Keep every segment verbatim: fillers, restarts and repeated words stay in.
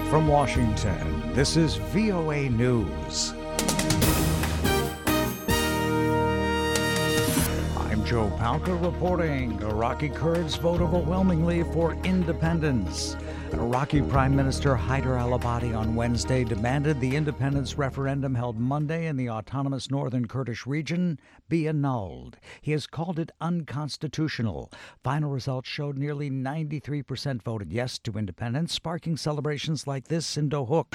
From Washington, this is V O A News. I'm Joe Palca reporting. Iraqi Kurds vote overwhelmingly for independence. Iraqi Prime Minister Haider al-Abadi on Wednesday demanded the independence referendum held Monday in the autonomous northern Kurdish region be annulled. He has called it unconstitutional. Final results showed nearly ninety-three percent voted yes to independence, sparking celebrations like this in Dohuk.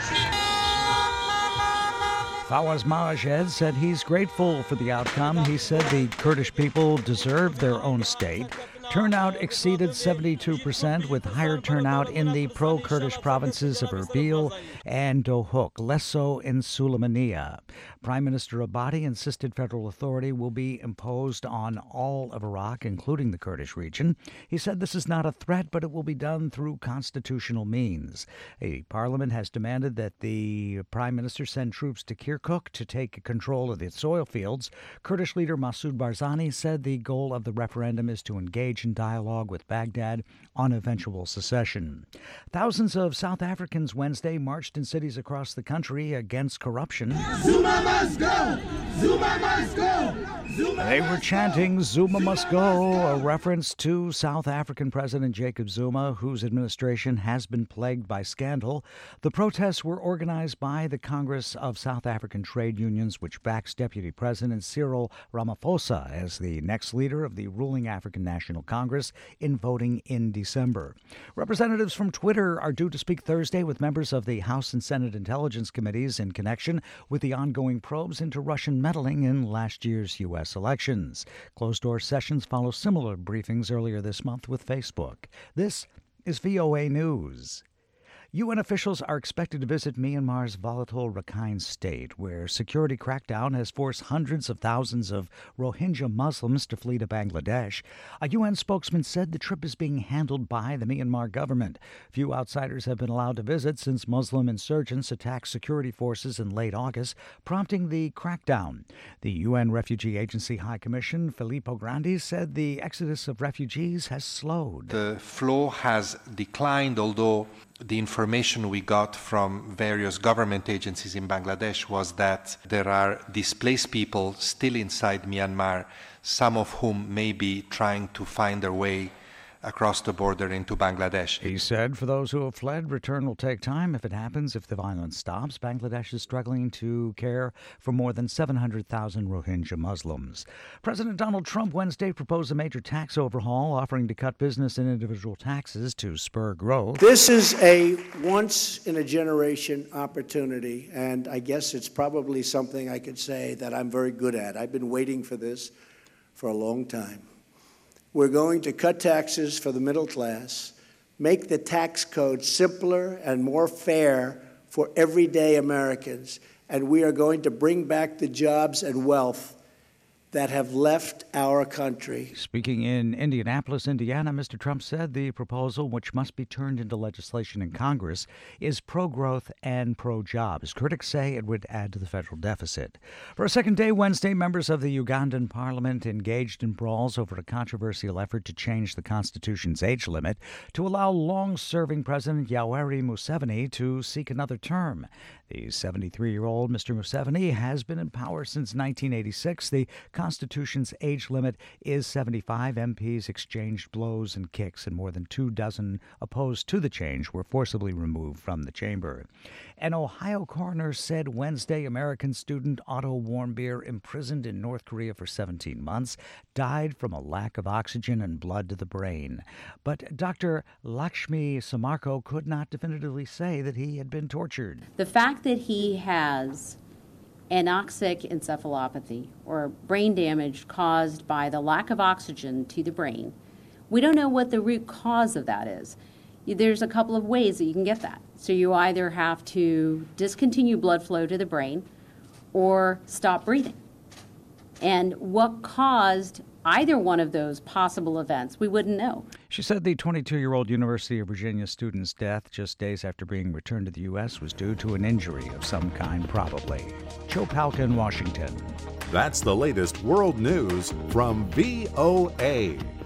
Fawaz Majed said he's grateful for the outcome. He said the Kurdish people deserve their own state. Turnout exceeded seventy-two percent, with higher turnout in the pro-Kurdish provinces of Erbil and Dohuk, less so in Sulaymaniyah. Prime Minister Abadi insisted federal authority will be imposed on all of Iraq, including the Kurdish region. He said this is not a threat, but it will be done through constitutional means. A parliament has demanded that the prime minister send troops to Kirkuk to take control of the soil fields. Kurdish leader Masoud Barzani said the goal of the referendum is to engage in dialogue with Baghdad on eventual secession. Thousands of South Africans Wednesday marched in cities across the country against corruption. Zuma must go! Zuma must go! Zuma They were chanting Zuma must go, a reference to South African President Jacob Zuma, whose administration has been plagued by scandal. The protests were organized by the Congress of South African Trade Unions, which backs Deputy President Cyril Ramaphosa as the next leader of the ruling African National Congress in voting in December. Representatives from Twitter are due to speak Thursday with members of the House and Senate Intelligence Committees in connection with the ongoing probes into Russian meddling in last year's U S elections. Closed-door sessions follow similar briefings earlier this month with Facebook. This is V O A News. U N officials are expected to visit Myanmar's volatile Rakhine state, where security crackdown has forced hundreds of thousands of Rohingya Muslims to flee to Bangladesh. A U N spokesman said the trip is being handled by the Myanmar government. Few outsiders have been allowed to visit since Muslim insurgents attacked security forces in late August, prompting the crackdown. The U N Refugee Agency High Commission, Filippo Grandi, said the exodus of refugees has slowed. The flow has declined, although the information we got from various government agencies in Bangladesh was that there are displaced people still inside Myanmar, some of whom may be trying to find their way across the border into Bangladesh. He said for those who have fled, return will take time. If it happens, if the violence stops, Bangladesh is struggling to care for more than seven hundred thousand Rohingya Muslims. President Donald Trump Wednesday proposed a major tax overhaul, offering to cut business and individual taxes to spur growth. This is a once-in-a-generation opportunity, and I guess it's probably something I could say that I'm very good at. I've been waiting for this for a long time. We're going to cut taxes for the middle class, make the tax code simpler and more fair for everyday Americans, and we are going to bring back the jobs and wealth that have left our country. Speaking in Indianapolis, Indiana, Mister Trump said the proposal, which must be turned into legislation in Congress, is pro-growth and pro-jobs. Critics say it would add to the federal deficit. For a second day Wednesday, members of the Ugandan parliament engaged in brawls over a controversial effort to change the constitution's age limit to allow long-serving President Yoweri Museveni to seek another term. The seventy-three-year-old Mister Museveni has been in power since nineteen eighty-six. The Constitution's age limit is seventy-five. M Ps exchanged blows and kicks, and more than two dozen opposed to the change were forcibly removed from the chamber. An Ohio coroner said Wednesday American student Otto Warmbier, imprisoned in North Korea for seventeen months, died from a lack of oxygen and blood to the brain. But Doctor Lakshmi Samarko could not definitively say that he had been tortured. The fact that he has anoxic encephalopathy, or brain damage caused by the lack of oxygen to the brain, we don't know what the root cause of that is. There's a couple of ways that you can get that. So you either have to discontinue blood flow to the brain or stop breathing. And what caused either one of those possible events, we wouldn't know. She said the twenty-two-year-old University of Virginia student's death just days after being returned to the U S was due to an injury of some kind, probably. Joe Palca in Washington. That's the latest world news from V O A.